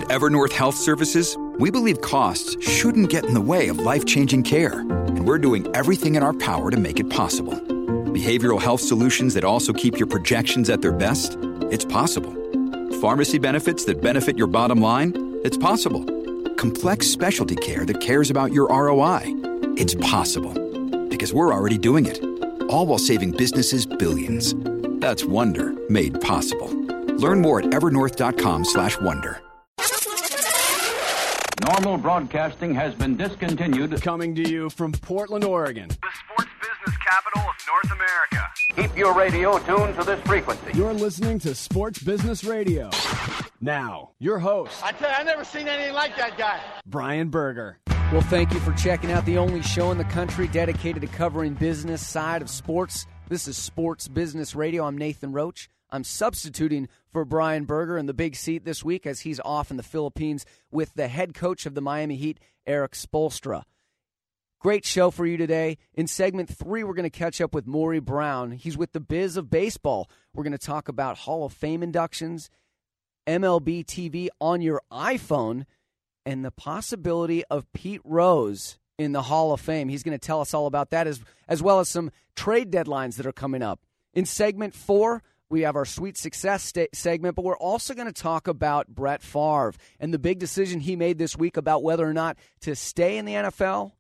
At Evernorth Health Services, we believe costs shouldn't get in the way of life-changing care, and we're doing everything in our power to make it possible. Behavioral health solutions that also keep your projections at their best? It's possible. Pharmacy benefits that benefit your bottom line? It's possible. Complex specialty care that cares about your ROI? It's possible. Because we're already doing it. All while saving businesses billions. That's Wonder made possible. Learn more at evernorth.com/wonder. Normal broadcasting has been discontinued. Coming to you from Portland, Oregon. The sports business capital of North America. Keep your radio tuned to this frequency. You're listening to Sports Business Radio. Now, your host. I tell you, I've never seen anything like that guy. Brian Berger. Well, thank you for checking out the only show in the country dedicated to covering business side of sports. This is Sports Business Radio. I'm Nathan Roach. I'm substituting for Brian Berger in the big seat this week as he's off in the Philippines with the head coach of the Miami Heat, Erik Spoelstra. Great show for you today. In segment 3, we're going to catch up with Maury Brown. He's with the Biz of Baseball. We're going to talk about Hall of Fame inductions, MLB TV on your iPhone, and the possibility of Pete Rose in the Hall of Fame. He's going to tell us all about that, as well as some trade deadlines that are coming up. In segment 4, we have our Sweet Success segment, but we're also going to talk about Brett Favre and the big decision he made this week about whether or not to stay in the NFL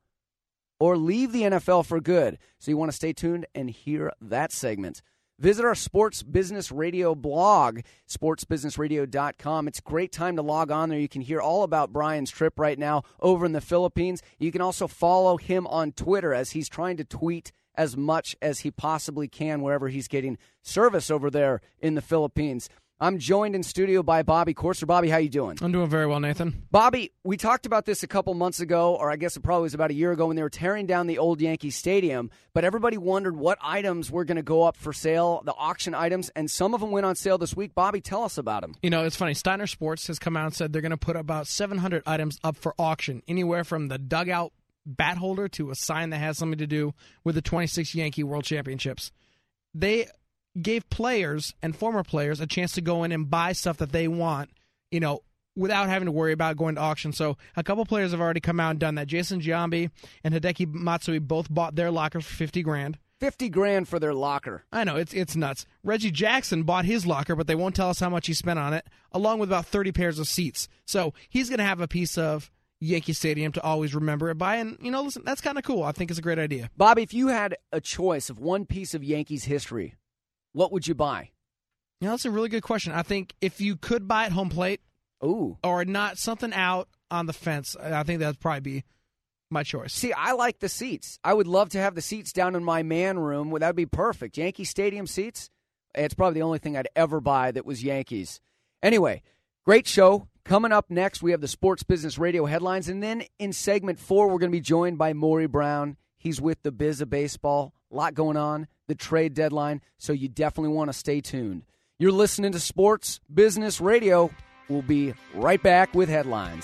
or leave the NFL for good. So you want to stay tuned and hear that segment. Visit our Sports Business Radio blog, sportsbusinessradio.com. It's a great time to log on there. You can hear all about Brian's trip right now over in the Philippines. You can also follow him on Twitter as he's trying to tweet as much as he possibly can wherever he's getting service over there in the Philippines. I'm joined in studio by Bobby Corser. Bobby, how you doing? I'm doing very well, Nathan. Bobby, we talked about this a couple months ago, or I guess it probably was about a year ago when they were tearing down the old Yankee Stadium, but everybody wondered what items were going to go up for sale, the auction items, and some of them went on sale this week. Bobby, tell us about them. You know, it's funny. Steiner Sports has come out and said they're going to put about 700 items up for auction, anywhere from the dugout bat holder to a sign that has something to do with the 26 Yankee World Championships. They gave players and former players a chance to go in and buy stuff that they want, you know, without having to worry about going to auction. So a couple players have already come out and done that. Jason Giambi and Hideki Matsui both bought their lockers for $50,000. $50,000 for their locker. I know, it's nuts. Reggie Jackson bought his locker, but they won't tell us how much he spent on it, along with about 30 pairs of seats. So he's going to have a piece of Yankee Stadium to always remember it by, and, you know, listen, that's kind of cool. I think it's a great idea. Bobby, if you had a choice of one piece of Yankees history, what would you buy? You know, that's a really good question. I think if you could buy it home plate, or not something out on the fence, I think that'd probably be my choice. See, I like the seats. I would love to have the seats down in my man room. That would be perfect. Yankee Stadium seats, it's probably the only thing I'd ever buy that was Yankees. Anyway, great show. Coming up next, we have the Sports Business Radio headlines. And then in segment 4, we're going to be joined by Maury Brown. He's with the Biz of Baseball. A lot going on, the trade deadline, so you definitely want to stay tuned. You're listening to Sports Business Radio. We'll be right back with headlines.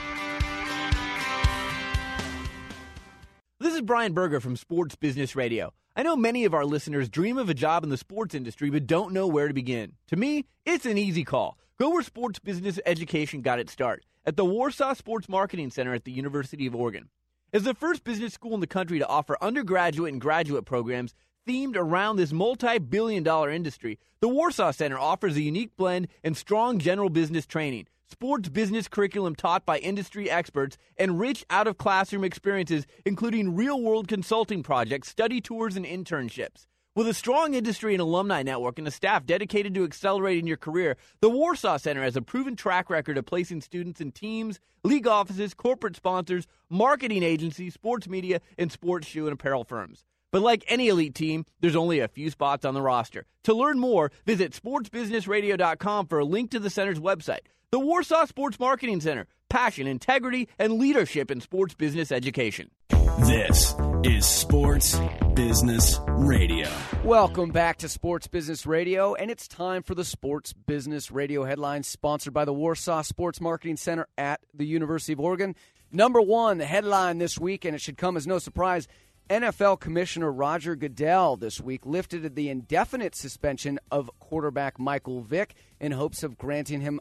This is Brian Berger from Sports Business Radio. I know many of our listeners dream of a job in the sports industry but don't know where to begin. To me, it's an easy call. Go where sports business education got its start, at the Warsaw Sports Marketing Center at the University of Oregon. As the first business school in the country to offer undergraduate and graduate programs themed around this multi-billion-dollar industry, the Warsaw Center offers a unique blend and strong general business training, sports business curriculum taught by industry experts, and rich out-of-classroom experiences, including real-world consulting projects, study tours, and internships. With a strong industry and alumni network and a staff dedicated to accelerating your career, the Warsaw Center has a proven track record of placing students in teams, league offices, corporate sponsors, marketing agencies, sports media, and sports shoe and apparel firms. But like any elite team, there's only a few spots on the roster. To learn more, visit sportsbusinessradio.com for a link to the center's website. The Warsaw Sports Marketing Center. Passion, integrity, and leadership in sports business education. This is Sports Business Radio. Welcome back to Sports Business Radio, and it's time for the Sports Business Radio headlines, sponsored by the Warsaw Sports Marketing Center at the University of Oregon. Number one, the headline this week, and it should come as no surprise, NFL Commissioner Roger Goodell this week lifted the indefinite suspension of quarterback Michael Vick in hopes of granting him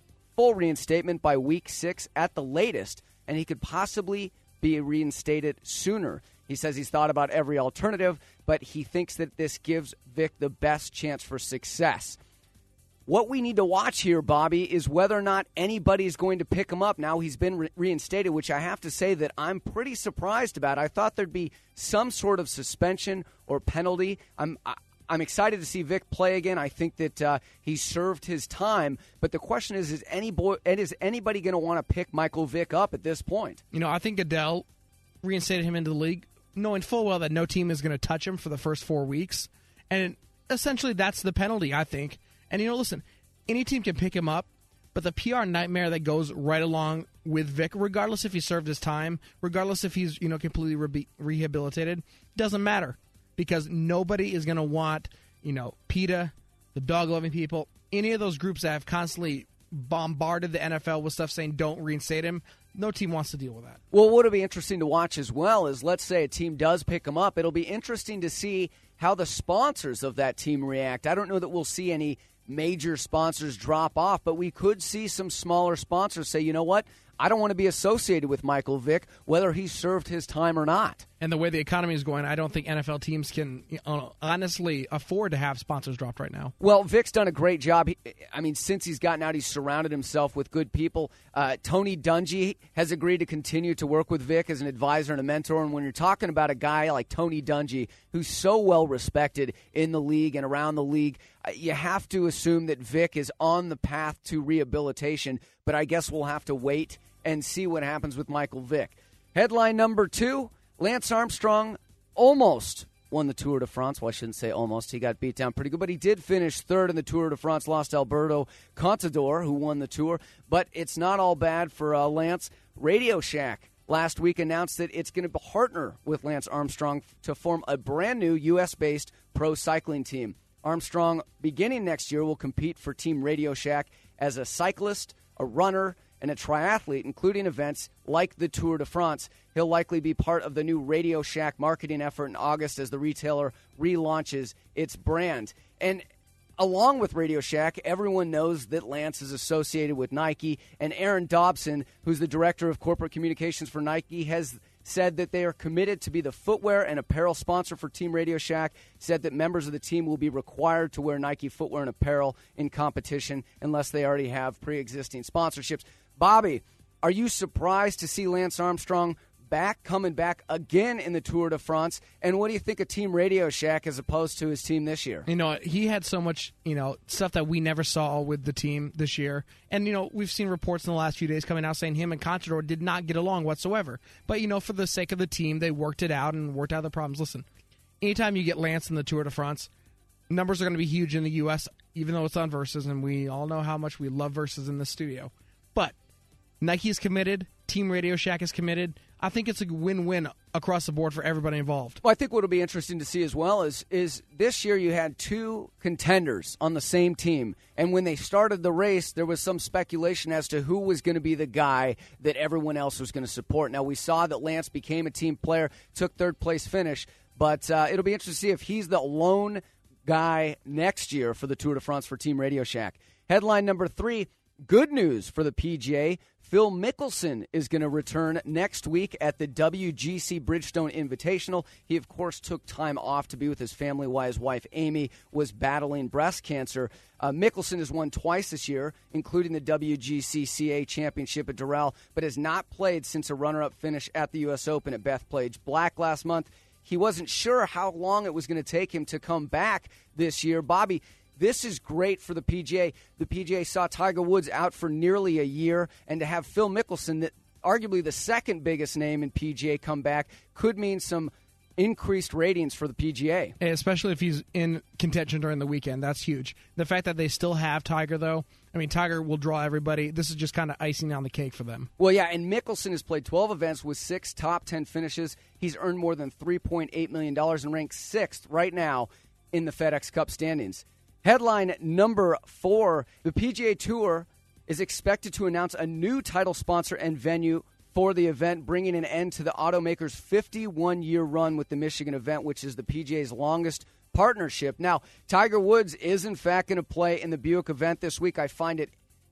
full reinstatement by week 6 at the latest, and he could possibly be reinstated sooner. He says he's thought about every alternative, but he thinks that this gives Vic the best chance for success. What we need to watch here, Bobby, is whether or not anybody's going to pick him up. Now he's been reinstated, which I have to say that I'm pretty surprised about. I thought there'd be some sort of suspension or penalty. I'm excited to see Vic play again. I think that he served his time. But the question is anybody going to want to pick Michael Vick up at this point? I think Goodell reinstated him into the league, knowing full well that no team is going to touch him for the first 4 weeks. And essentially that's the penalty, I think. And, listen, any team can pick him up, but the PR nightmare that goes right along with Vic, regardless if he served his time, regardless if he's, completely rehabilitated, doesn't matter. Because nobody is going to want, PETA, the dog-loving people, any of those groups that have constantly bombarded the NFL with stuff saying don't reinstate him. No team wants to deal with that. Well, what'll be interesting to watch as well is, let's say a team does pick him up, it'll be interesting to see how the sponsors of that team react. I don't know that we'll see any major sponsors drop off, but we could see some smaller sponsors say, you know what, I don't want to be associated with Michael Vick, whether he served his time or not. And the way the economy is going, I don't think NFL teams can honestly afford to have sponsors dropped right now. Well, Vick's done a great job. Since he's gotten out, he's surrounded himself with good people. Tony Dungy has agreed to continue to work with Vick as an advisor and a mentor. And when you're talking about a guy like Tony Dungy, who's so well respected in the league and around the league, you have to assume that Vick is on the path to rehabilitation. But I guess we'll have to wait and see what happens with Michael Vick. Headline number 2, Lance Armstrong almost won the Tour de France. Well, I shouldn't say almost. He got beat down pretty good, but he did finish third in the Tour de France, lost Alberto Contador, who won the Tour. But it's not all bad for Lance. Radio Shack last week announced that it's going to partner with Lance Armstrong to form a brand new U.S.-based pro cycling team. Armstrong, beginning next year, will compete for Team Radio Shack as a cyclist, a runner, and a triathlete, including events like the Tour de France. He'll likely be part of the new Radio Shack marketing effort in August as the retailer relaunches its brand. And along with Radio Shack, everyone knows that Lance is associated with Nike, and Aaron Dobson, who's the director of corporate communications for Nike, has said that they are committed to be the footwear and apparel sponsor for Team Radio Shack, said that members of the team will be required to wear Nike footwear and apparel in competition unless they already have pre-existing sponsorships. Bobby, are you surprised to see Lance Armstrong coming back again in the Tour de France? And what do you think of Team Radio Shack as opposed to his team this year? He had so much, stuff that we never saw with the team this year. And, we've seen reports in the last few days coming out saying him and Contador did not get along whatsoever. But, for the sake of the team, they worked it out and worked out the problems. Listen, anytime you get Lance in the Tour de France, numbers are going to be huge in the U.S., even though it's on Versus, and we all know how much we love Versus in the studio. But Nike is committed. Team Radio Shack is committed. I think it's a win-win across the board for everybody involved. Well, I think what will be interesting to see as well is this year you had 2 contenders on the same team. And when they started the race, there was some speculation as to who was going to be the guy that everyone else was going to support. Now, we saw that Lance became a team player, took third-place finish. But it'll be interesting to see if he's the lone guy next year for the Tour de France for Team Radio Shack. Headline number 3, good news for the PGA. Phil Mickelson is going to return next week at the WGC Bridgestone Invitational. He, of course, took time off to be with his family while his wife, Amy, was battling breast cancer. Mickelson has won twice this year, including the WGC CA Championship at Doral, but has not played since a runner-up finish at the U.S. Open at Bethpage Black last month. He wasn't sure how long it was going to take him to come back this year. Bobby, this is great for the PGA. The PGA saw Tiger Woods out for nearly a year, and to have Phil Mickelson, arguably the second biggest name in PGA, come back could mean some increased ratings for the PGA. Especially if he's in contention during the weekend. That's huge. The fact that they still have Tiger, though, Tiger will draw everybody. This is just kind of icing on the cake for them. Well, yeah, and Mickelson has played 12 events with 6 top 10 finishes. He's earned more than $3.8 million and ranks 6th right now in the FedEx Cup standings. Headline number 4, the PGA Tour is expected to announce a new title sponsor and venue for the event, bringing an end to the automaker's 51-year run with the Michigan event, which is the PGA's longest partnership. Now, Tiger Woods is, in fact, going to play in the Buick event this week. I find it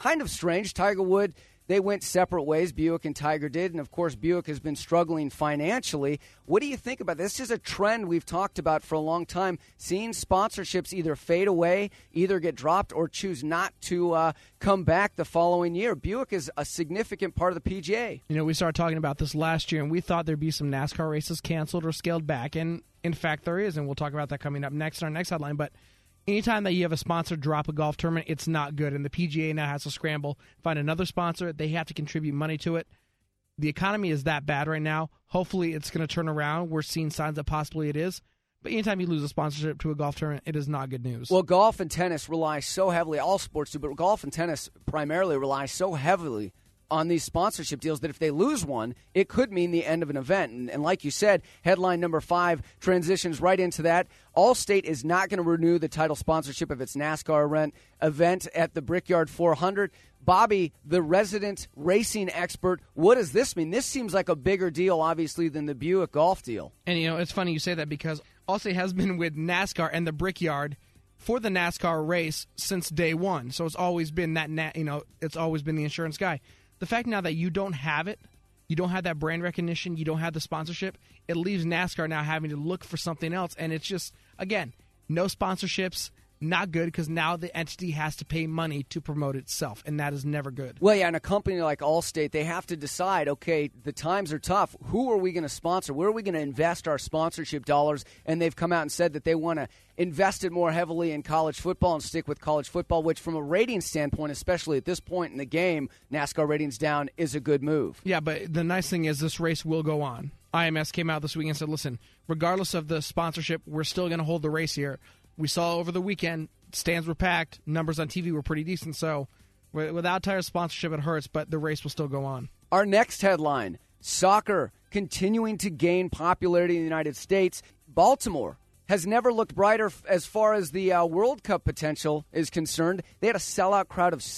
kind of strange. Tiger Woods, they went separate ways, Buick and Tiger did, and of course Buick has been struggling financially. What do you think about this? This is a trend we've talked about for a long time, seeing sponsorships either fade away, either get dropped, or choose not to come back the following year. Buick is a significant part of the PGA. You know, we started talking about this last year, and we thought there'd be some NASCAR races canceled or scaled back, and in fact there is, and we'll talk about that coming up next in our next headline. But anytime that you have a sponsor drop a golf tournament, it's not good, and the PGA now has to scramble, find another sponsor. They have to contribute money to it. The economy is that bad right now. Hopefully it's going to turn around. We're seeing signs that possibly it is. But anytime you lose a sponsorship to a golf tournament, it is not good news. Well, golf and tennis rely so heavily, all sports do, but golf and tennis primarily rely so heavily on these sponsorship deals that if they lose one, it could mean the end of an event. And like you said, headline number 5 transitions right into that. Allstate is not going to renew the title sponsorship of its NASCAR event at the Brickyard 400. Bobby, the resident racing expert, what does this mean? This seems like a bigger deal, obviously, than the Buick Golf deal. And, you know, it's funny you say that because Allstate has been with NASCAR and the Brickyard for the NASCAR race since day one. So it's always been it's always been the insurance guy. The fact now that you don't have it, you don't have that brand recognition, you don't have the sponsorship, it leaves NASCAR now having to look for something else. And it's just, again, no sponsorships, not good, because now the entity has to pay money to promote itself, and that is never good. Well, yeah, and a company like Allstate, they have to decide, okay, the times are tough. Who are we going to sponsor? Where are we going to invest our sponsorship dollars? And they've come out and said that they want to invest it more heavily in college football and stick with college football, which from a rating standpoint, especially at this point in the game, NASCAR ratings down, is a good move. Yeah, but the nice thing is this race will go on. IMS came out this week and said, listen, regardless of the sponsorship, we're still going to hold the race here. We saw over the weekend, stands were packed, numbers on TV were pretty decent, so without Tire sponsorship, it hurts, but the race will still go on. Our next headline, soccer continuing to gain popularity in the United States. Baltimore has never looked brighter as far as the World Cup potential is concerned. They had a sellout crowd of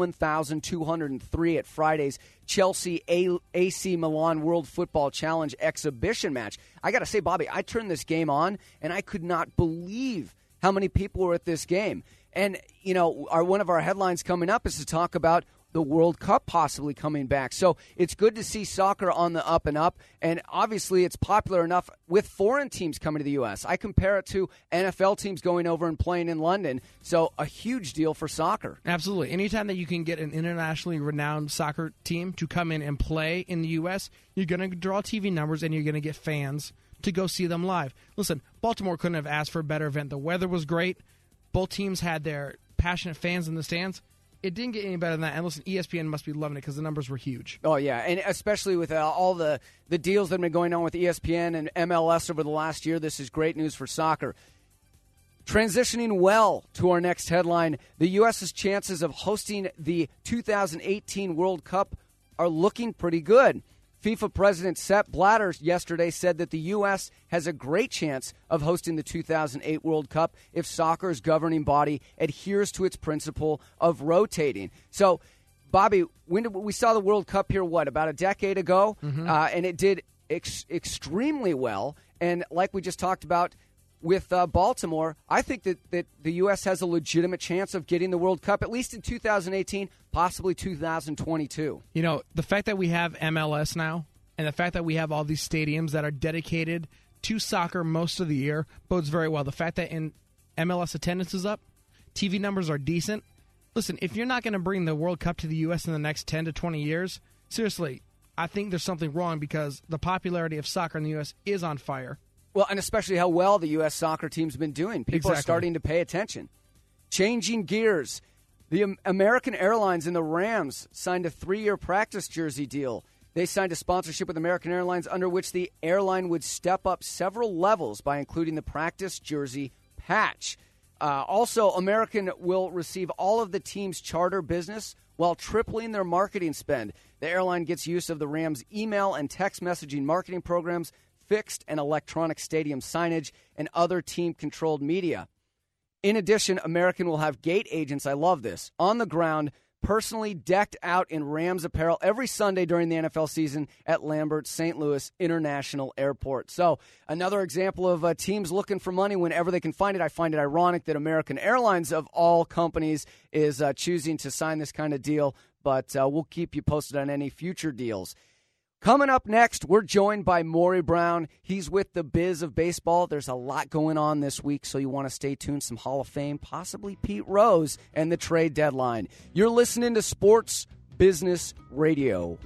71,203 at Friday's Chelsea AC Milan World Football Challenge exhibition match. I got to say, Bobby, I turned this game on, and I could not believe how many people were at this game. And, you know, one of our headlines coming up is to talk about the World Cup possibly coming back. So it's good to see soccer on the up and up, and obviously it's popular enough with foreign teams coming to the U.S. I compare it to NFL teams going over and playing in London, so a huge deal for soccer. Absolutely. Anytime that you can get an internationally renowned soccer team to come in and play in the U.S., you're going to draw TV numbers and you're going to get fans to go see them live. Listen, Baltimore couldn't have asked for a better event. The weather was great. Both teams had their passionate fans in the stands. It didn't get any better than that. And listen, ESPN must be loving it because the numbers were huge. Oh, yeah, and especially with all the deals that have been going on with ESPN and MLS over the last year, this is great news for soccer. Transitioning well to our next headline, the U.S.'s chances of hosting the 2018 World Cup are looking pretty good. FIFA President Sepp Blatter yesterday said that the U.S. has a great chance of hosting the 2008 World Cup if soccer's governing body adheres to its principle of rotating. So, Bobby, we saw the World Cup here, about a decade ago? Mm-hmm. And it did extremely well. And like we just talked about with Baltimore, I think that the U.S. has a legitimate chance of getting the World Cup, at least in 2018, possibly 2022. You know, the fact that we have MLS now and the fact that we have all these stadiums that are dedicated to soccer most of the year bodes very well. The fact that in MLS attendance is up, TV numbers are decent. Listen, if you're not going to bring the World Cup to the U.S. in the next 10 to 20 years, seriously, I think there's something wrong because the popularity of soccer in the U.S. is on fire. Well, and especially how well the U.S. soccer team's been doing. People are starting to pay attention. Changing gears, the American Airlines and the Rams signed a 3-year practice jersey deal. They signed a sponsorship with American Airlines under which the airline would step up several levels by including the practice jersey patch. Also, American will receive all of the team's charter business while tripling their marketing spend. The airline gets use of the Rams' email and text messaging marketing programs, fixed and electronic stadium signage, and other team-controlled media. In addition, American will have gate agents, I love this, on the ground personally decked out in Rams apparel every Sunday during the NFL season at Lambert St. Louis International Airport. So another example of teams looking for money whenever they can find it. I find it ironic that American Airlines, of all companies, is choosing to sign this kind of deal, but we'll keep you posted on any future deals. Coming up next, we're joined by Maury Brown. He's with the Biz of Baseball. There's a lot going on this week, so you want to stay tuned. Some Hall of Fame, possibly Pete Rose, and the trade deadline. You're listening to Sports Business Radio.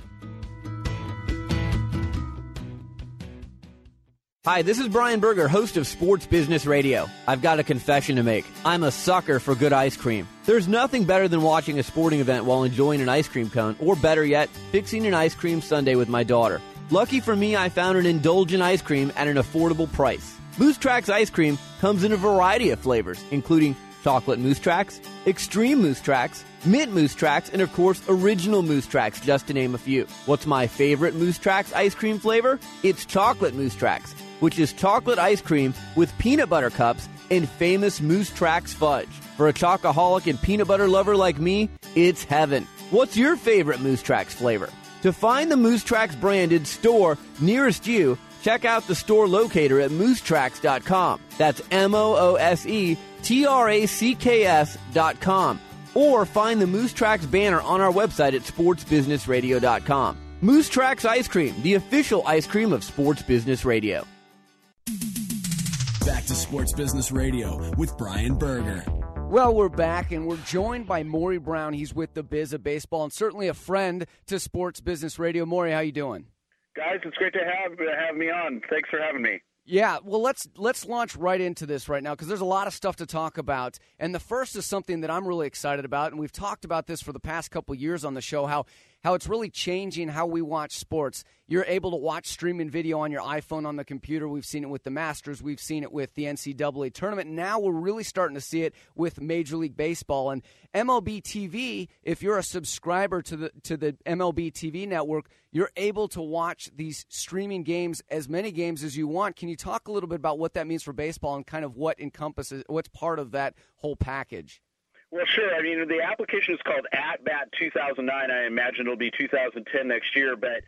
Hi, this is Brian Berger, host of Sports Business Radio. I've got a confession to make. I'm a sucker for good ice cream. There's nothing better than watching a sporting event while enjoying an ice cream cone, or better yet, fixing an ice cream sundae with my daughter. Lucky for me, I found an indulgent ice cream at an affordable price. Moose Tracks ice cream comes in a variety of flavors, including chocolate Moose Tracks, extreme Moose Tracks, mint Moose Tracks, and of course, original Moose Tracks, just to name a few. What's my favorite Moose Tracks ice cream flavor? It's chocolate Moose Tracks, which is chocolate ice cream with peanut butter cups and famous Moose Tracks fudge. For a chocoholic and peanut butter lover like me, it's heaven. What's your favorite Moose Tracks flavor? To find the Moose Tracks branded store nearest you, check out the store locator at moosetracks.com. That's MOOSETRACKS.com. Or find the Moose Tracks banner on our website at sportsbusinessradio.com. Moose Tracks Ice Cream, the official ice cream of Sports Business Radio. Back to Sports Business Radio with Brian Berger. Well, we're back, and we're joined by Maury Brown. He's with the Biz of Baseball, and certainly a friend to Sports Business Radio. Maury, how you doing? Guys, it's great to have me on. Thanks for having me. Yeah, well, let's launch right into this right now, because there's a lot of stuff to talk about. And the first is something that I'm really excited about, and we've talked about this for the past couple years on the show, how it's really changing how we watch sports. You're able to watch streaming video on your iPhone, on the computer. We've seen it with the Masters. We've seen it with the NCAA tournament. Now we're really starting to see it with Major League Baseball. And MLB TV, if you're a subscriber to the MLB TV network, you're able to watch these streaming games, as many games as you want. Can you talk a little bit about what that means for baseball and kind of what's part of that whole package? Well, sure. I mean, the application is called At Bat 2009. I imagine it'll be 2010 next year, but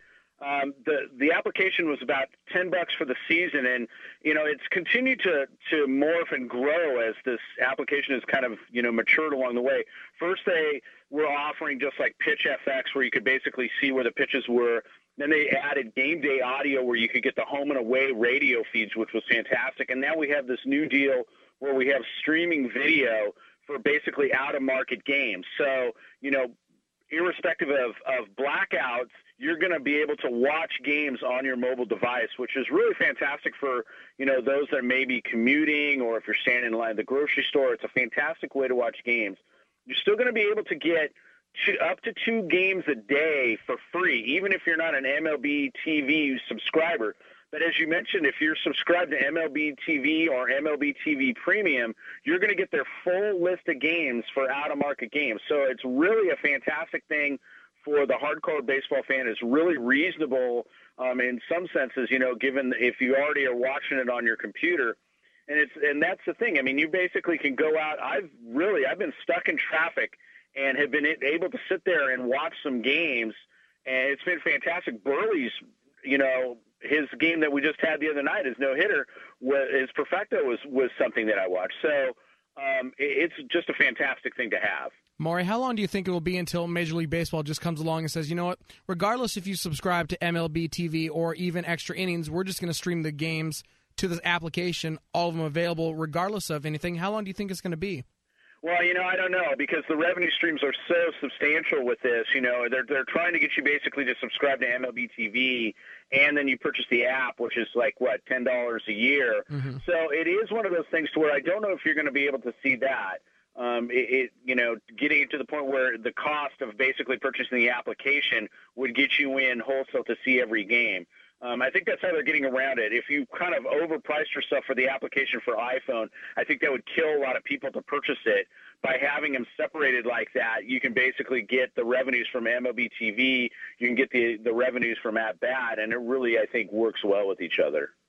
the application was about $10 for the season, and it's continued to morph and grow as this application has kind of matured along the way. First, they were offering just like Pitch FX, where you could basically see where the pitches were. Then they added game day audio, where you could get the home and away radio feeds, which was fantastic. And now we have this new deal where we have streaming video for basically out-of-market games. So, irrespective of blackouts, you're going to be able to watch games on your mobile device, which is really fantastic for, those that may be commuting, or if you're standing in line at the grocery store. It's a fantastic way to watch games. You're still going to be able to get up to 2 games a day for free, even if you're not an MLB TV subscriber. But as you mentioned, if you're subscribed to MLB TV or MLB TV Premium, you're going to get their full list of games for out-of-market games. So it's really a fantastic thing for the hardcore baseball fan. It's really reasonable in some senses, given if you already are watching it on your computer. And that's the thing. I mean, you basically can go out. I've been stuck in traffic and have been able to sit there and watch some games, and it's been fantastic. Burley's, his game that we just had the other night, his no-hitter, his perfecto was something that I watched. So it's just a fantastic thing to have. Maury, how long do you think it will be until Major League Baseball just comes along and says, you know what, regardless if you subscribe to MLB TV or even Extra Innings, we're just going to stream the games to this application, all of them available regardless of anything? How long do you think it's going to be? Well, I don't know, because the revenue streams are so substantial with this. They're trying to get you basically to subscribe to MLB TV, and then you purchase the app, which is like, $10 a year. Mm-hmm. So it is one of those things to where I don't know if you're going to be able to see that. Getting it to the point where the cost of basically purchasing the application would get you in wholesale to see every game. I think that's how they're getting around it. If you kind of overpriced yourself for the application for iPhone, I think that would kill a lot of people to purchase it. By having them separated like that, you can basically get the revenues from MLB TV, you can get the revenues from At Bat, and it really, I think, works well with each other.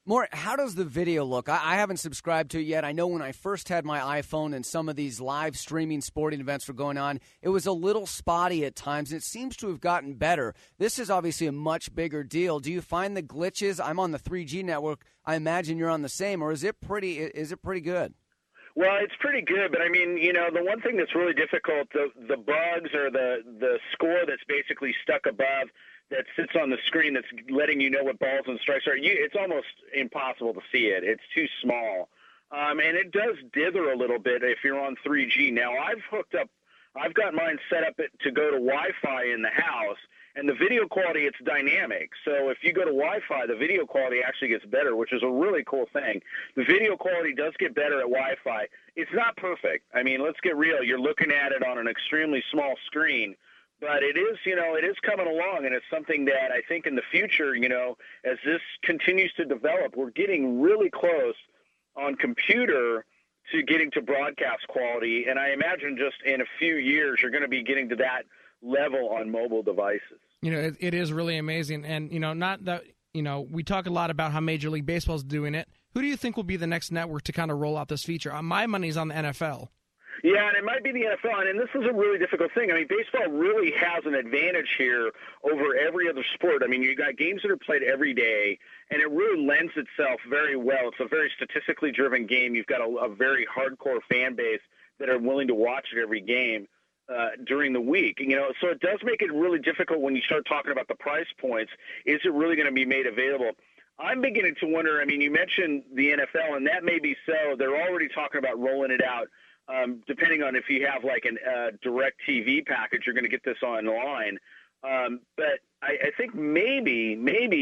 More, how does the video look? I haven't subscribed to it yet. I know when I first had my iPhone and some of these live streaming sporting events were going on, it was a little spotty at times, and it seems to have gotten better. This is obviously a much bigger deal. Do you find the glitches? I'm on the 3G network. I imagine you're on the same, or is it pretty good? Well, it's pretty good, but I mean, the one thing that's really difficult, the bugs or the score that's basically stuck above that sits on the screen that's letting you know what balls and strikes are, it's almost impossible to see it. It's too small. And it does dither a little bit if you're on 3G. Now, I've got mine set up to go to Wi-Fi in the house, and the video quality, it's dynamic. So if you go to Wi-Fi, the video quality actually gets better, which is a really cool thing. The video quality does get better at Wi-Fi. It's not perfect. I mean, let's get real. You're looking at it on an extremely small screen. But it is, it is coming along, and it's something that I think in the future, as this continues to develop, we're getting really close on computer to getting to broadcast quality. And I imagine just in a few years, you're going to be getting to that level on mobile devices. It is really amazing. And, not that, we talk a lot about how Major League Baseball is doing it. Who do you think will be the next network to kind of roll out this feature? My money's on the NFL. Yeah, and it might be the NFL, and this is a really difficult thing. I mean, baseball really has an advantage here over every other sport. I mean, you got games that are played every day, and it really lends itself very well. It's a very statistically driven game. You've got a very hardcore fan base that are willing to watch it every game during the week. So it does make it really difficult when you start talking about the price points. Is it really going to be made available? I'm beginning to wonder. I mean, you mentioned the NFL, and that may be so. They're already talking about rolling it out. Depending on if you have like a direct TV package, you're going to get this online. But I think maybe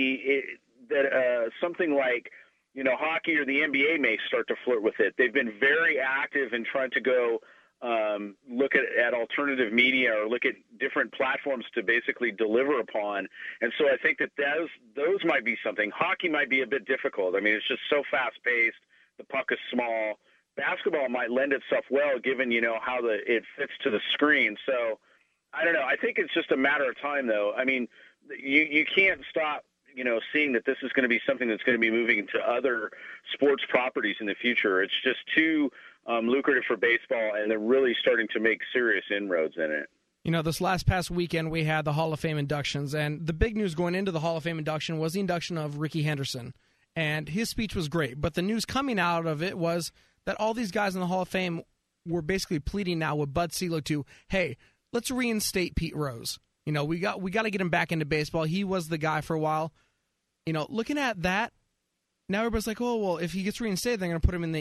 that something like, hockey or the NBA may start to flirt with it. They've been very active in trying to go look at alternative media or look at different platforms to basically deliver upon. And so I think that those might be something. Hockey might be a bit difficult. I mean, it's just so fast-paced. The puck is small. Basketball might lend itself well, given how it fits to the screen. So I don't know. I think it's just a matter of time, though. I mean, you can't stop seeing that this is going to be something that's going to be moving into other sports properties in the future. It's just too lucrative for baseball, and they're really starting to make serious inroads in it. This past weekend we had the Hall of Fame inductions, and the big news going into the Hall of Fame induction was the induction of Rickey Henderson, and his speech was great. But the news coming out of it was that all these guys in the Hall of Fame were basically pleading now with Bud Selig to, hey, let's reinstate Pete Rose. We got to get him back into baseball. He was the guy for a while. Looking at that, now everybody's like, oh well, if he gets reinstated, they're going to put him in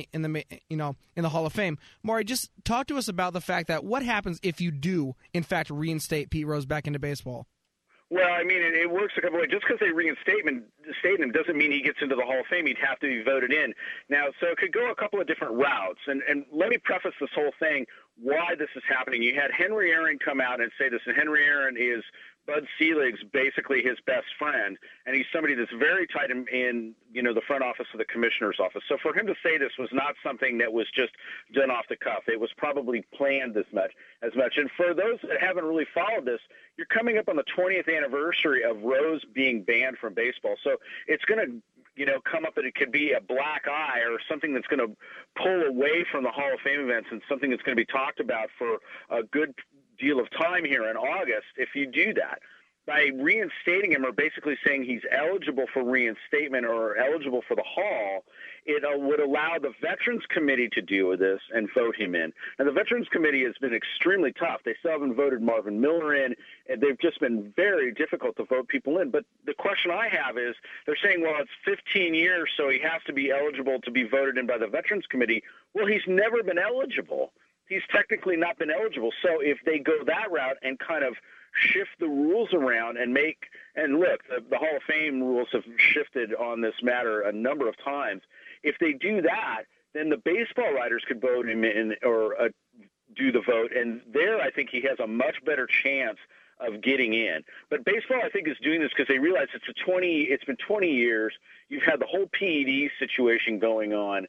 the Hall of Fame. Maury, just talk to us about the fact that what happens if you do in fact reinstate Pete Rose back into baseball. Well, I mean, it works a couple ways. Just because they reinstate him doesn't mean he gets into the Hall of Fame. He'd have to be voted in. Now, so it could go a couple of different routes. And let me preface this whole thing, why this is happening. You had Henry Aaron come out and say this, and Henry Aaron is Bud Selig's basically his best friend, and he's somebody that's very tight in the front office of the commissioner's office. So for him to say this was not something that was just done off the cuff. It was probably planned as much. And for those that haven't really followed this, you're coming up on the 20th anniversary of Rose being banned from baseball. So it's going to come up that it could be a black eye or something that's going to pull away from the Hall of Fame events and something that's going to be talked about for a good deal of time here in August if you do that. By reinstating him or basically saying he's eligible for reinstatement or eligible for the Hall, it would allow the Veterans Committee to deal with this and vote him in. And the Veterans Committee has been extremely tough. They still haven't voted Marvin Miller in, and they've just been very difficult to vote people in. But the question I have is, they're saying, well, it's 15 years, so he has to be eligible to be voted in by the Veterans Committee. Well, he's never been eligible. He's technically not been eligible. So if they go that route and kind of shift the rules around and look, the Hall of Fame rules have shifted on this matter a number of times. If they do that, then the baseball writers could vote him in or do the vote, and there I think he has a much better chance of getting in. But baseball, I think, is doing this because they realize it's been 20 years. You've had the whole PED situation going on.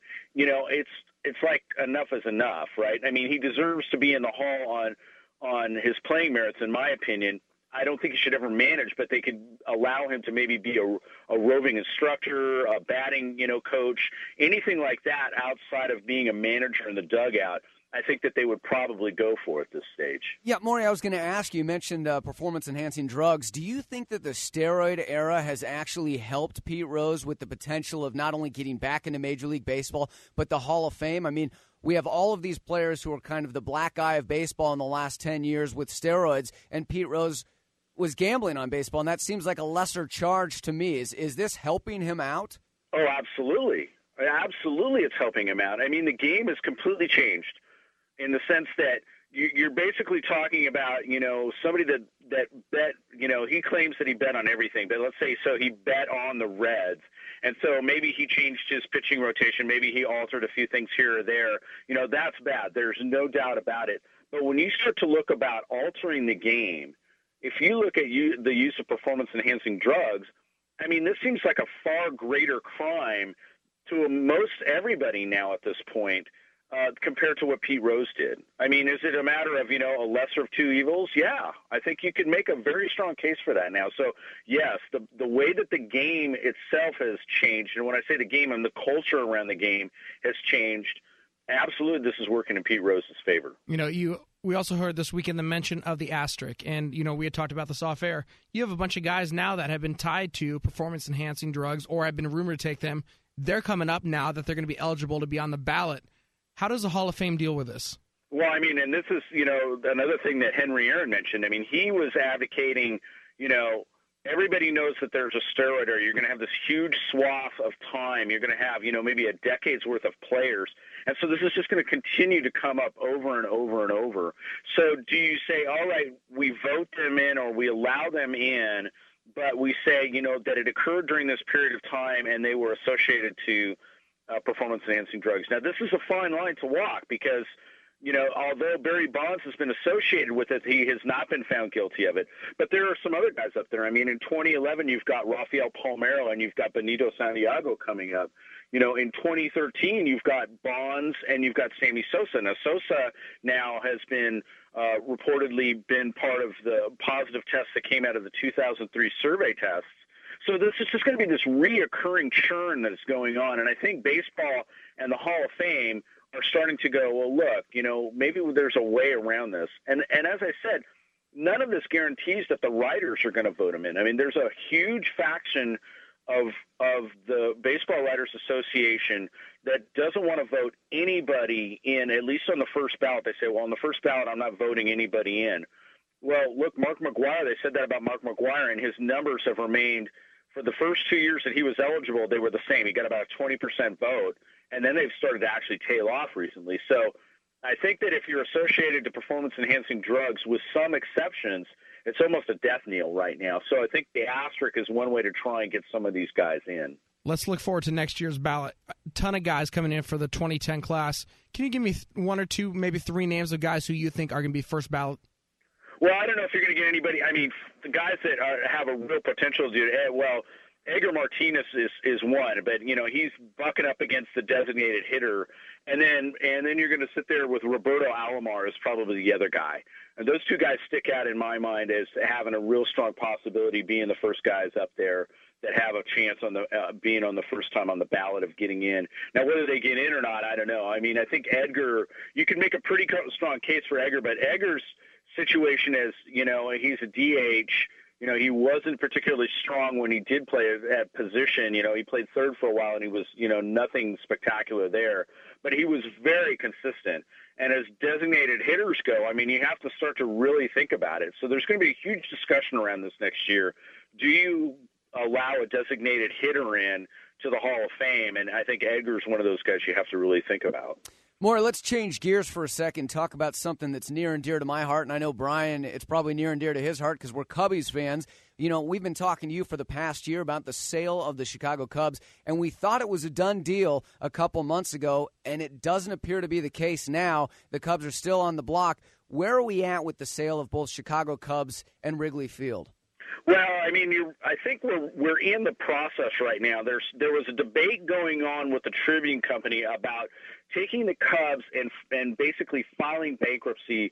It's like enough is enough, right? I mean, he deserves to be in the Hall on his playing merits, in my opinion. I don't think he should ever manage, but they could allow him to maybe be a roving instructor, a batting, coach, anything like that outside of being a manager in the dugout. I think that they would probably go for at this stage. Yeah, Maury, I was going to ask you, mentioned performance-enhancing drugs. Do you think that the steroid era has actually helped Pete Rose with the potential of not only getting back into Major League Baseball, but the Hall of Fame? I mean, we have all of these players who are kind of the black eye of baseball in the last 10 years with steroids, and Pete Rose was gambling on baseball, and that seems like a lesser charge to me. Is this helping him out? Oh, absolutely. Absolutely it's helping him out. I mean, the game has completely changed in the sense that you're basically talking about, somebody that bet, he claims that he bet on everything, but let's say so he bet on the Reds. And so maybe he changed his pitching rotation. Maybe he altered a few things here or there. That's bad. There's no doubt about it. But when you start to look about altering the game, if you look at the use of performance-enhancing drugs, I mean, this seems like a far greater crime to most everybody now at this point compared to what Pete Rose did. I mean, is it a matter of, a lesser of two evils? Yeah, I think you could make a very strong case for that now. So, yes, the way that the game itself has changed, and when I say the game, and the culture around the game has changed, absolutely this is working in Pete Rose's favor. We also heard this weekend the mention of the asterisk, and, we had talked about this off air. You have a bunch of guys now that have been tied to performance-enhancing drugs or have been rumored to take them. They're coming up now that they're going to be eligible to be on the ballot. How does the Hall of Fame deal with this? Well, I mean, and this is, another thing that Henry Aaron mentioned. I mean, he was advocating, everybody knows that there's a steroid era. You're going to have this huge swath of time. You're going to have, maybe a decade's worth of players. And so this is just going to continue to come up over and over and over. So do you say, all right, we vote them in or we allow them in, but we say, that it occurred during this period of time and they were associated to performance-enhancing drugs. Now, this is a fine line to walk because, although Barry Bonds has been associated with it, he has not been found guilty of it. But there are some other guys up there. I mean, in 2011, you've got Rafael Palmeiro and you've got Benito Santiago coming up. In 2013, you've got Bonds and you've got Sammy Sosa. Now, Sosa now has been reportedly been part of the positive tests that came out of the 2003 survey tests. So this is just going to be this reoccurring churn that is going on. And I think baseball and the Hall of Fame are starting to go, well, look, maybe there's a way around this. And as I said, none of this guarantees that the writers are going to vote them in. I mean, there's a huge faction of the Baseball Writers Association that doesn't want to vote anybody in, at least on the first ballot. They say, well, on the first ballot, I'm not voting anybody in. Well, look, Mark McGwire, they said that about Mark McGwire, and his numbers have remained – for the first 2 years that he was eligible, they were the same. He got about a 20% vote, and then they've started to actually tail off recently. So I think that if you're associated to performance-enhancing drugs, with some exceptions, it's almost a death knell right now. So I think the asterisk is one way to try and get some of these guys in. Let's look forward to next year's ballot. A ton of guys coming in for the 2010 class. Can you give me one or two, maybe three names of guys who you think are going to be first ballot? Well, I don't know if you're going to get anybody. I mean, the guys that have a real potential to do it, well, Edgar Martinez is one, but, he's bucking up against the designated hitter. And then you're going to sit there with Roberto Alomar as probably the other guy. And those two guys stick out in my mind as having a real strong possibility being the first guys up there that have a chance on the being on the first time on the ballot of getting in. Now, whether they get in or not, I don't know. I mean, I think Edgar, you can make a pretty strong case for Edgar, but Edgar's situation is, he's a DH. He wasn't particularly strong when he did play at position. He played third for a while, and he was, nothing spectacular there. But he was very consistent. And as designated hitters go, I mean, you have to start to really think about it. So there's going to be a huge discussion around this next year. Do you allow a designated hitter in to the Hall of Fame? And I think Edgar's one of those guys you have to really think about. Maury, let's change gears for a second, talk about something that's near and dear to my heart, and I know Brian, it's probably near and dear to his heart because we're Cubbies fans. We've been talking to you for the past year about the sale of the Chicago Cubs, and we thought it was a done deal a couple months ago, and it doesn't appear to be the case now. The Cubs are still on the block. Where are we at with the sale of both Chicago Cubs and Wrigley Field? Well, I mean, I think we're in the process right now. There was a debate going on with the Tribune Company about taking the Cubs and basically filing bankruptcy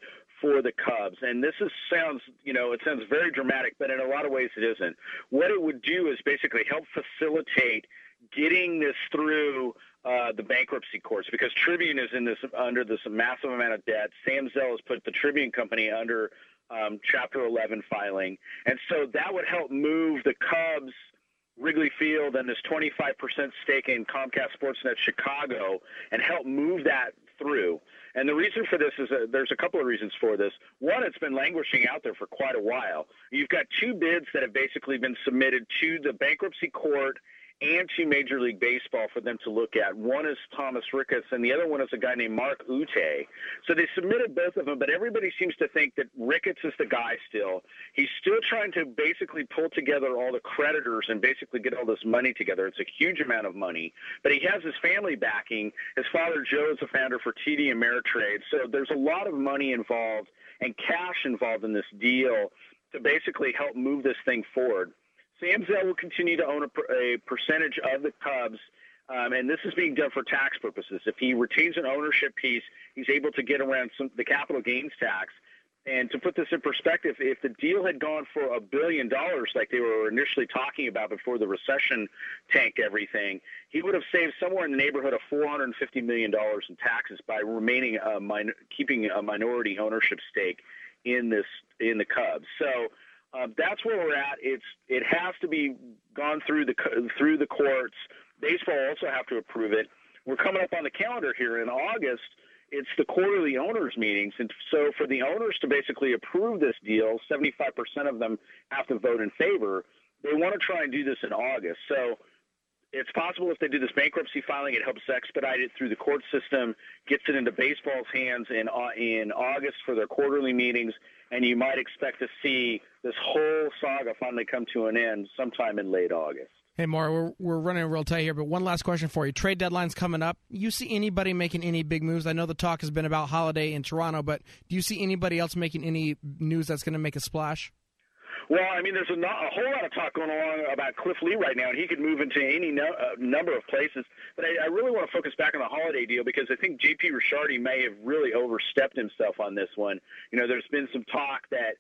for the Cubs. And this sounds very dramatic, but in a lot of ways it isn't. What it would do is basically help facilitate getting this through the bankruptcy courts, because Tribune is under this massive amount of debt. Sam Zell has put the Tribune Company under Chapter 11 filing. And so that would help move the Cubs, Wrigley Field, and this 25% stake in Comcast Sportsnet Chicago, and help move that through. And the reason for this is there's a couple of reasons for this. One, it's been languishing out there for quite a while. You've got two bids that have basically been submitted to the bankruptcy court and to Major League Baseball for them to look at. One is Thomas Ricketts, and the other one is a guy named Mark Ute. So they submitted both of them, but everybody seems to think that Ricketts is the guy still. He's still trying to basically pull together all the creditors and basically get all this money together. It's a huge amount of money, but he has his family backing. His father, Joe, is a founder for TD Ameritrade. So there's a lot of money involved and cash involved in this deal to basically help move this thing forward. Sam Zell will continue to own a percentage of the Cubs, and this is being done for tax purposes. If he retains an ownership piece, he's able to get around the capital gains tax. And to put this in perspective, if the deal had gone for $1 billion like they were initially talking about before the recession tanked everything, he would have saved somewhere in the neighborhood of $450 million in taxes by remaining keeping a minority ownership stake in the Cubs. So that's where we're at. It has to be gone through the courts. Baseball also have to approve it. We're coming up on the calendar here in August. It's the quarterly owners meetings, and so for the owners to basically approve this deal, 75% of them have to vote in favor. They want to try and do this in August. So it's possible if they do this bankruptcy filing, it helps expedite it through the court system, gets it into baseball's hands in August for their quarterly meetings, and you might expect to see this whole saga finally come to an end sometime in late August. Hey, Maury, we're running real tight here, but one last question for you. Trade deadline's coming up. You see anybody making any big moves? I know the talk has been about Holiday in Toronto, but do you see anybody else making any news that's going to make a splash? Well, I mean, there's a whole lot of talk going along about Cliff Lee right now, and he could move into any number of places. But I really want to focus back on the Holiday deal because I think J.P. Ricciardi may have really overstepped himself on this one. You know, there's been some talk that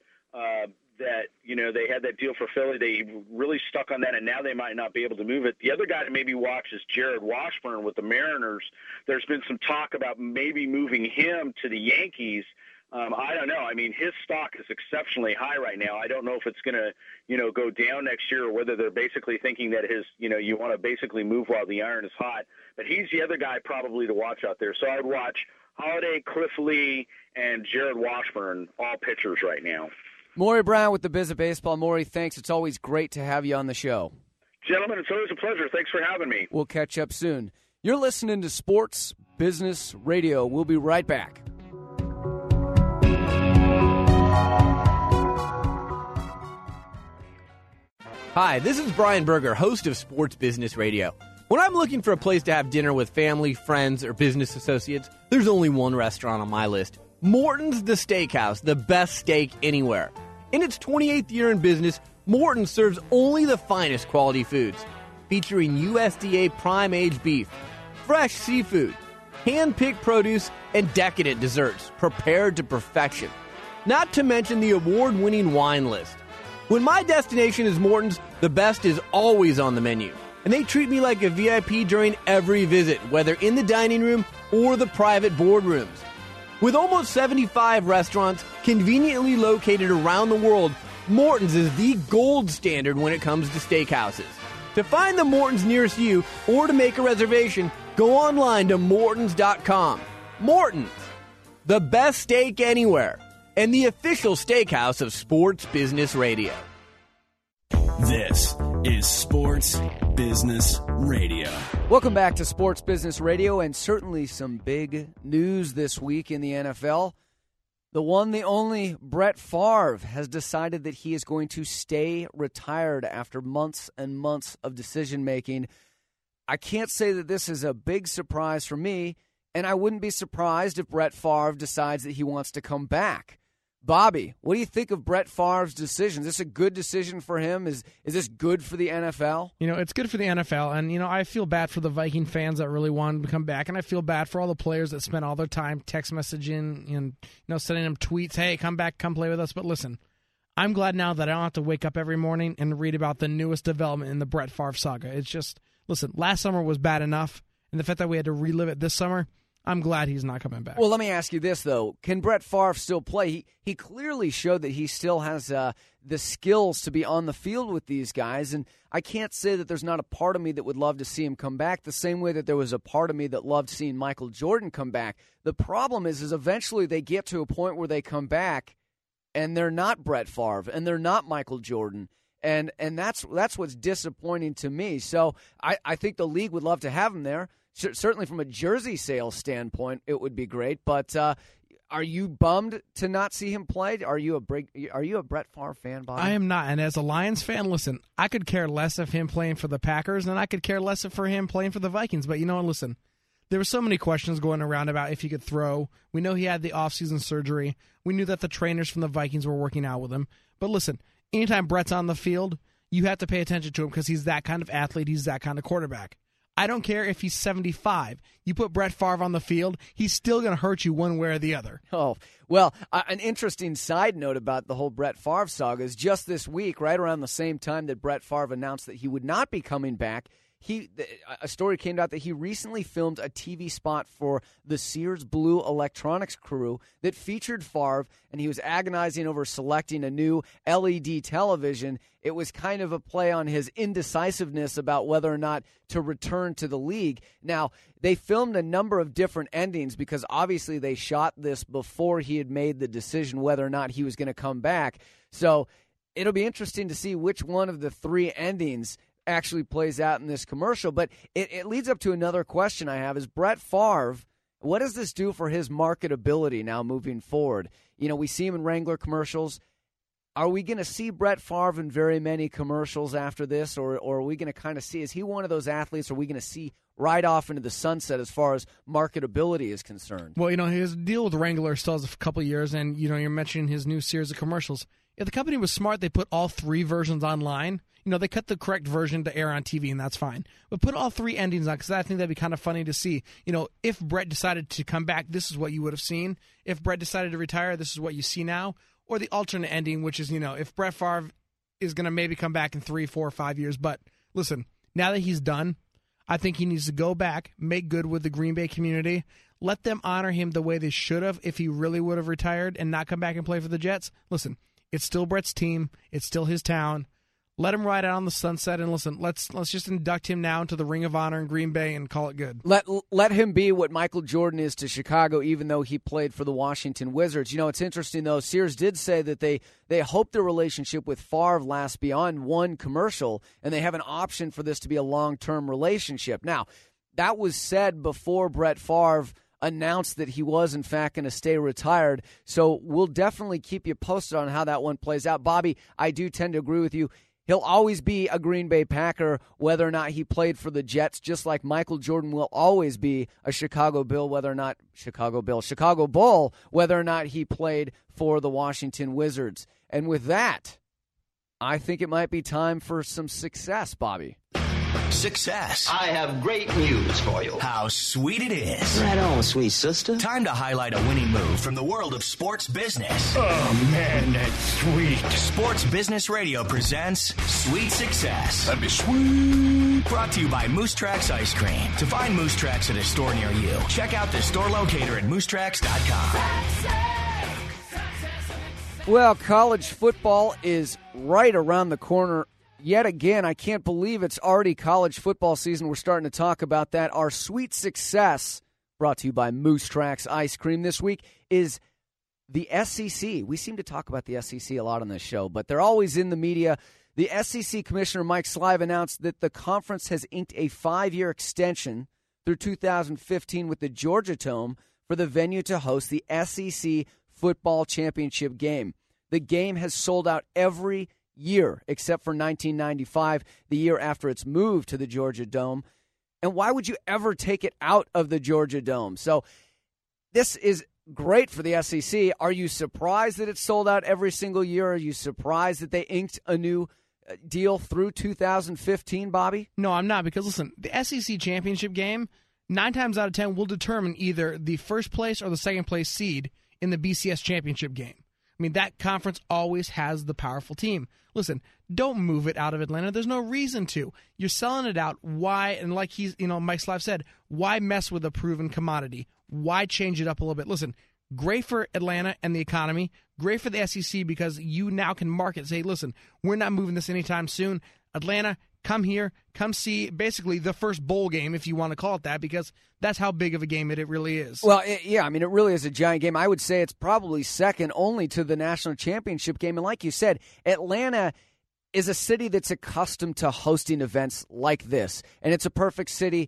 they had that deal for Philly. They really stuck on that, and now they might not be able to move it. The other guy to maybe watch is Jared Washburn with the Mariners. There's been some talk about maybe moving him to the Yankees. I don't know. I mean, his stock is exceptionally high right now. I don't know if it's going to, go down next year or whether they're basically thinking that you want to basically move while the iron is hot. But he's the other guy probably to watch out there. So I would watch Holiday, Cliff Lee, and Jared Washburn, all pitchers right now. Maury Brown with the Biz of Baseball. Maury, thanks. It's always great to have you on the show. Gentlemen, it's always a pleasure. Thanks for having me. We'll catch up soon. You're listening to Sports Business Radio. We'll be right back. Hi, this is Brian Berger, host of Sports Business Radio. When I'm looking for a place to have dinner with family, friends, or business associates, there's only one restaurant on my list. Morton's The Steakhouse, the best steak anywhere. In its 28th year in business, Morton's serves only the finest quality foods, featuring USDA prime-aged beef, fresh seafood, hand-picked produce, and decadent desserts prepared to perfection. Not to mention the award-winning wine list. When my destination is Morton's, the best is always on the menu. And they treat me like a VIP during every visit, whether in the dining room or the private boardrooms. With almost 75 restaurants conveniently located around the world, Morton's is the gold standard when it comes to steakhouses. To find the Morton's nearest you or to make a reservation, go online to Mortons.com. Morton's, the best steak anywhere, and the official steakhouse of Sports Business Radio. This is Sports Business Radio. Welcome back to Sports Business Radio, and certainly some big news this week in the NFL. The one, the only, Brett Favre has decided that he is going to stay retired after months and months of decision-making. I can't say that this is a big surprise for me, and I wouldn't be surprised if Brett Favre decides that he wants to come back. Bobby, what do you think of Brett Favre's decision? Is this a good decision for him? Is this good for the NFL? It's good for the NFL, and, I feel bad for the Viking fans that really wanted to come back, and I feel bad for all the players that spent all their time text messaging and, sending them tweets, hey, come back, come play with us. But listen, I'm glad now that I don't have to wake up every morning and read about the newest development in the Brett Favre saga. It's just, listen, last summer was bad enough, and the fact that we had to relive it this summer, I'm glad he's not coming back. Well, let me ask you this, though. Can Brett Favre still play? He clearly showed that he still has the skills to be on the field with these guys, and I can't say that there's not a part of me that would love to see him come back the same way that there was a part of me that loved seeing Michael Jordan come back. The problem is eventually they get to a point where they come back, and they're not Brett Favre, and they're not Michael Jordan. And that's what's disappointing to me. So I think the league would love to have him there. Certainly from a jersey sales standpoint, it would be great. But are you bummed to not see him play? Are you a Brett Favre fan, Bobby? I am not. And as a Lions fan, listen, I could care less of him playing for the Packers, and I could care less for him playing for the Vikings. But listen, there were so many questions going around about if he could throw. We know he had the offseason surgery. We knew that the trainers from the Vikings were working out with him. But listen, anytime Brett's on the field, you have to pay attention to him because he's that kind of athlete. He's that kind of quarterback. I don't care if he's 75. You put Brett Favre on the field, he's still going to hurt you one way or the other. Oh, well, an interesting side note about the whole Brett Favre saga is just this week, right around the same time that Brett Favre announced that he would not be coming back, a story came out that he recently filmed a TV spot for the Sears Blue Electronics crew that featured Favre, and he was agonizing over selecting a new LED television. It was kind of a play on his indecisiveness about whether or not to return to the league. Now, they filmed a number of different endings because obviously they shot this before he had made the decision whether or not he was going to come back. So it'll be interesting to see which one of the three endings actually plays out in this commercial. But it leads up to another question I have is Brett Favre, what does this do for his marketability now moving forward? We see him in Wrangler commercials. Are we going to see Brett Favre in very many commercials after this, or are we going to kind of see, is he one of those athletes, or are we going to see right off into the sunset as far as marketability is concerned? Well, his deal with Wrangler still has a couple of years, and, you're mentioning his new series of commercials. If the company was smart, they put all three versions online. They cut the correct version to air on TV, and that's fine. But put all three endings on, because I think that'd be kind of funny to see. If Brett decided to come back, this is what you would have seen. If Brett decided to retire, this is what you see now. Or the alternate ending, which is, if Brett Favre is going to maybe come back in 3, 4, 5 years. But listen, now that he's done, I think he needs to go back, make good with the Green Bay community, let them honor him the way they should have if he really would have retired and not come back and play for the Jets. Listen, it's still Brett's team. It's still his town. Let him ride out on the sunset, and listen, let's just induct him now into the Ring of Honor in Green Bay and call it good. Let him be what Michael Jordan is to Chicago, even though he played for the Washington Wizards. It's interesting, though. Sears did say that they hope their relationship with Favre lasts beyond one commercial, and they have an option for this to be a long-term relationship. Now, that was said before Brett Favre announced that he was, in fact, going to stay retired. So we'll definitely keep you posted on how that one plays out. Bobby, I do tend to agree with you. He'll always be a Green Bay Packer, whether or not he played for the Jets, just like Michael Jordan will always be a Chicago Bull, whether or not he played for the Washington Wizards. And with that, I think it might be time for some success, Bobby. Success. I have great news for you. How sweet it is. Right on, sweet sister. Time to highlight a winning move from the world of sports business. Oh, man, that's sweet. Sports Business Radio presents Sweet Success. That'd be sweet. Brought to you by Moose Tracks Ice Cream. To find Moose Tracks at a store near you, check out the store locator at moosetracks.com. Well, college football is right around the corner. Yet again, I can't believe it's already college football season. We're starting to talk about that. Our sweet success, brought to you by Moose Tracks Ice Cream this week, is the SEC. We seem to talk about the SEC a lot on this show, but they're always in the media. The SEC Commissioner Mike Slive announced that the conference has inked a 5-year extension through 2015 with the Georgia Dome for the venue to host the SEC Football Championship game. The game has sold out every year except for 1995, the year after its move to the Georgia Dome. And why would you ever take it out of the Georgia Dome? So this is great for the SEC. Are you surprised that it's sold out every single year? Are you surprised that they inked a new deal through 2015, Bobby? No, I'm not, because listen, the SEC championship game, 9 times out of 10 will determine either the first place or the second place seed in the BCS championship game. I mean, that conference always has the powerful team. Listen, don't move it out of Atlanta. There's no reason to. You're selling it out. Why? And like Mike Slav said, why mess with a proven commodity? Why change it up a little bit? Listen, great for Atlanta and the economy. Great for the SEC because you now can market. Say, listen, we're not moving this anytime soon. Atlanta, come here, come see basically the first bowl game, if you want to call it that, because that's how big of a game it really is. Well, it really is a giant game. I would say it's probably second only to the national championship game. And like you said, Atlanta is a city that's accustomed to hosting events like this. And it's a perfect city,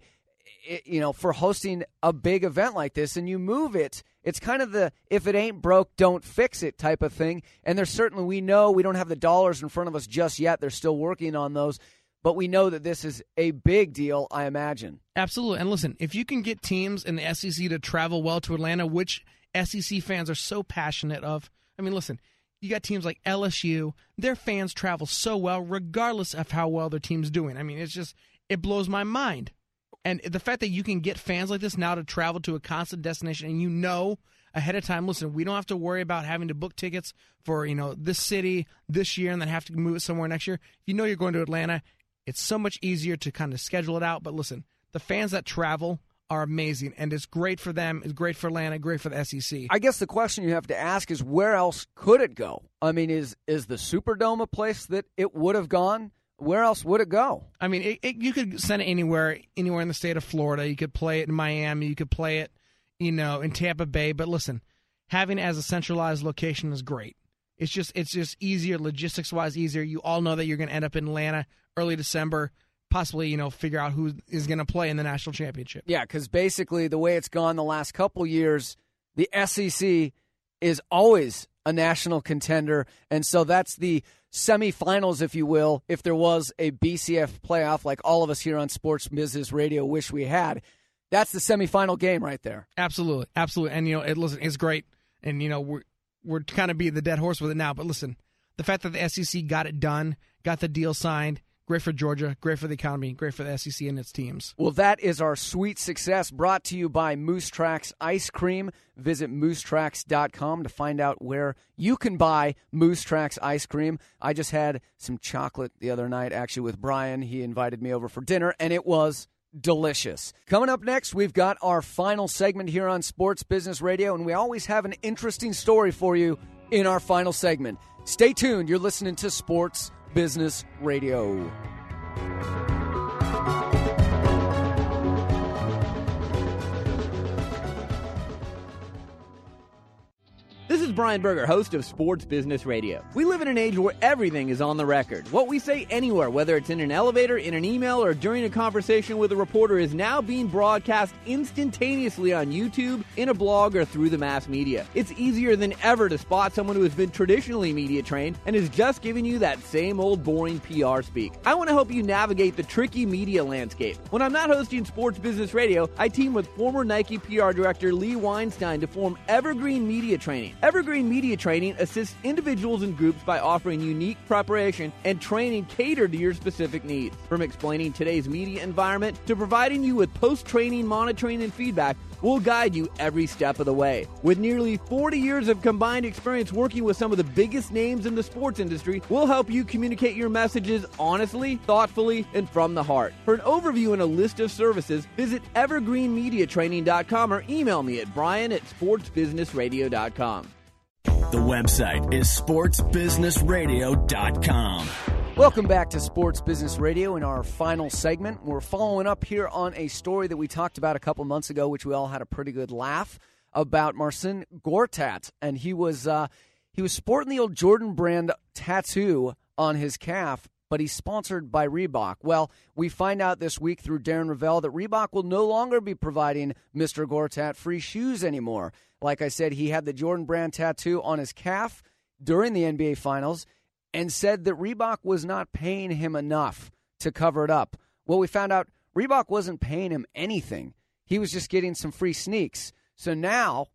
for hosting a big event like this. And you move it. It's kind of the if it ain't broke, don't fix it type of thing. And there's certainly, we know we don't have the dollars in front of us just yet. They're still working on those. But we know that this is a big deal, I imagine. Absolutely. And listen, if you can get teams in the SEC to travel well to Atlanta, which SEC fans are so passionate of, I mean, listen, you got teams like LSU. Their fans travel so well regardless of how well their team's doing. I mean, it blows my mind. And the fact that you can get fans like this now to travel to a constant destination and you know ahead of time, listen, we don't have to worry about having to book tickets for, this city this year and then have to move it somewhere next year. You know you're going to Atlanta. It's so much easier to kind of schedule it out. But listen, the fans that travel are amazing, and it's great for them. It's great for Atlanta, great for the SEC. I guess the question you have to ask is, where else could it go? I mean, is the Superdome a place that it would have gone? Where else would it go? I mean, you could send it anywhere in the state of Florida. You could play it in Miami. You could play it, in Tampa Bay. But listen, having it as a centralized location is great. It's just easier, logistics-wise easier. You all know that you're going to end up in Atlanta early December, possibly, figure out who is going to play in the national championship. Yeah, because basically the way it's gone the last couple years, the SEC is always a national contender, and so that's the semifinals, if you will, if there was a BCF playoff like all of us here on Sports Business Radio wish we had. That's the semifinal game right there. Absolutely, absolutely. And, listen, it's great, and, we're kind of beating the dead horse with it now, but listen, the fact that the SEC got it done, got the deal signed, great for Georgia, great for the economy, great for the SEC and its teams. Well, that is our sweet success brought to you by Moose Tracks Ice Cream. Visit moosetracks.com to find out where you can buy Moose Tracks Ice Cream. I just had some chocolate the other night, actually, with Brian. He invited me over for dinner, and it was delicious. Coming up next, we've got our final segment here on Sports Business Radio, and we always have an interesting story for you in our final segment. Stay tuned. You're listening to Sports Business Radio. This is Brian Berger, host of Sports Business Radio. We live in an age where everything is on the record. What we say anywhere, whether it's in an elevator, in an email, or during a conversation with a reporter, is now being broadcast instantaneously on YouTube, in a blog, or through the mass media. It's easier than ever to spot someone who has been traditionally media trained and is just giving you that same old boring PR speak. I want to help you navigate the tricky media landscape. When I'm not hosting Sports Business Radio, I team with former Nike PR director Lee Weinstein to form Evergreen Media Training. Evergreen Media Training assists individuals and groups by offering unique preparation and training catered to your specific needs. From explaining today's media environment to providing you with post-training monitoring and feedback, we'll guide you every step of the way. With nearly 40 years of combined experience working with some of the biggest names in the sports industry, we'll help you communicate your messages honestly, thoughtfully, and from the heart. For an overview and a list of services, visit evergreenmediatraining.com or email me at brian@sportsbusinessradio.com. The website is sportsbusinessradio.com. Welcome back to Sports Business Radio in our final segment. We're following up here on a story that we talked about a couple months ago, which we all had a pretty good laugh about, Marcin Gortat. And he was sporting the old Jordan brand tattoo on his calf, but he's sponsored by Reebok. Well, we find out this week through Darren Ravel that Reebok will no longer be providing Mr. Gortat free shoes anymore. Like I said, he had the Jordan brand tattoo on his calf during the NBA Finals and said that Reebok was not paying him enough to cover it up. Well, we found out Reebok wasn't paying him anything. He was just getting some free sneaks. So now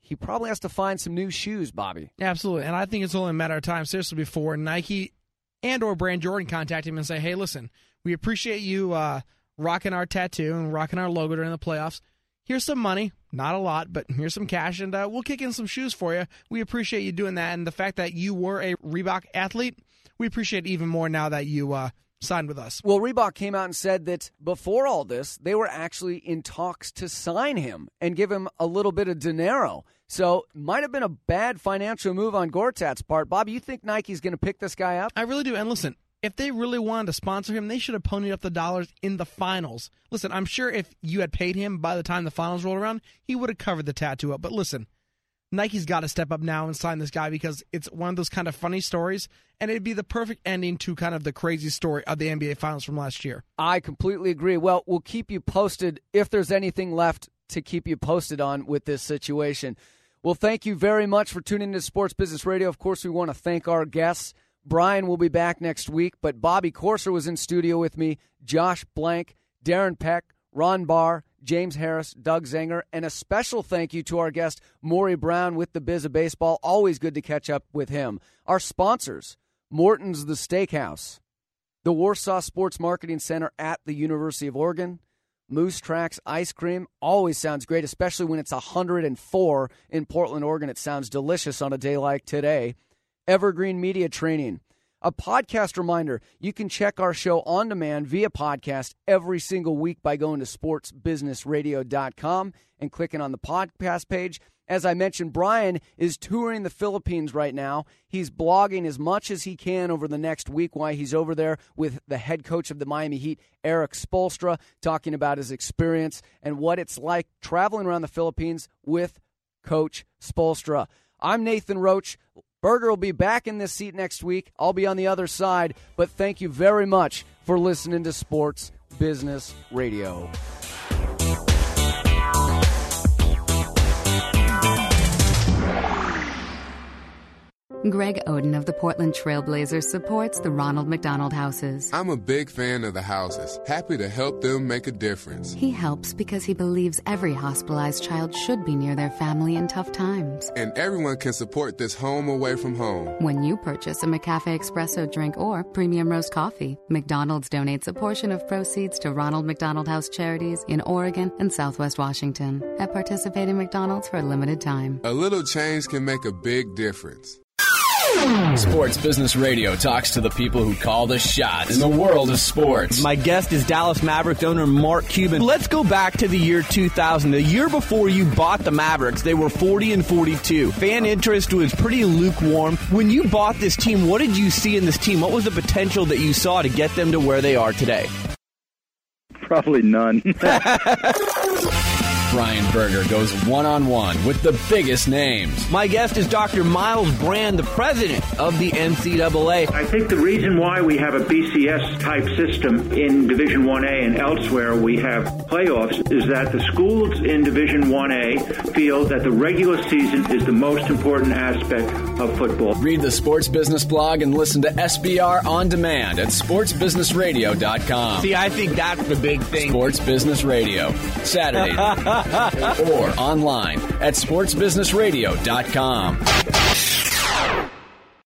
he probably has to find some new shoes, Bobby. Absolutely, and I think it's only a matter of time, seriously, before Nike and or Brand Jordan contact him and say, hey, listen, we appreciate you rocking our tattoo and rocking our logo during the playoffs. Here's some money, not a lot, but here's some cash, and we'll kick in some shoes for you. We appreciate you doing that, and the fact that you were a Reebok athlete, we appreciate it even more now that you signed with us. Well, Reebok came out and said that before all this, they were actually in talks to sign him and give him a little bit of dinero. So might have been a bad financial move on Gortat's part. Bobby, you think Nike's going to pick this guy up? I really do. And listen, if they really wanted to sponsor him, they should have ponied up the dollars in the finals. Listen, I'm sure if you had paid him by the time the finals rolled around, he would have covered the tattoo up. But listen, Nike's got to step up now and sign this guy because it's one of those kind of funny stories, and it'd be the perfect ending to kind of the crazy story of the NBA Finals from last year. I completely agree. Well, we'll keep you posted if there's anything left to keep you posted on with this situation. Well, thank you very much for tuning into Sports Business Radio. Of course, we want to thank our guests. Brian will be back next week, but Bobby Corser was in studio with me, Josh Blank, Darren Peck, Ron Barr, James Harris, Doug Zenger, and a special thank you to our guest, Maury Brown with the Biz of Baseball. Always good to catch up with him. Our sponsors, Morton's The Steakhouse, the Warsaw Sports Marketing Center at the University of Oregon, Moose Tracks Ice Cream, always sounds great, especially when it's 104 in Portland, Oregon. It sounds delicious on a day like today. Evergreen Media Training. A podcast reminder, you can check our show on demand via podcast every single week by going to sportsbusinessradio.com and clicking on the podcast page. As I mentioned, Brian is touring the Philippines right now. He's blogging as much as he can over the next week while he's over there with the head coach of the Miami Heat, Eric Spoelstra, talking about his experience and what it's like traveling around the Philippines with Coach Spoelstra. I'm Nathan Roach. Berger will be back in this seat next week. I'll be on the other side, but thank you very much for listening to Sports Business Radio. Greg Oden of the Portland Trailblazers supports the Ronald McDonald Houses. I'm a big fan of the houses, happy to help them make a difference. He helps because he believes every hospitalized child should be near their family in tough times. And everyone can support this home away from home. When you purchase a McCafe Espresso drink or premium roast coffee, McDonald's donates a portion of proceeds to Ronald McDonald House charities in Oregon and Southwest Washington at participating McDonald's for a limited time. A little change can make a big difference. Sports Business Radio talks to the people who call the shots in the world of sports. My guest is Dallas Mavericks owner Mark Cuban. Let's go back to the year 2000. The year before you bought the Mavericks, they were 40-42. Fan interest was pretty lukewarm. When you bought this team, what did you see in this team? What was the potential that you saw to get them to where they are today? Probably none. Brian Berger goes one-on-one with the biggest names. My guest is Dr. Miles Brand, the president of the NCAA. I think the reason why we have a BCS-type system in Division 1A and elsewhere we have playoffs is that the schools in Division 1A feel that the regular season is the most important aspect of football. Read the Sports Business blog and listen to SBR On Demand at sportsbusinessradio.com. See, I think that's the big thing. Sports Business Radio, Saturdays. Or online at sportsbusinessradio.com.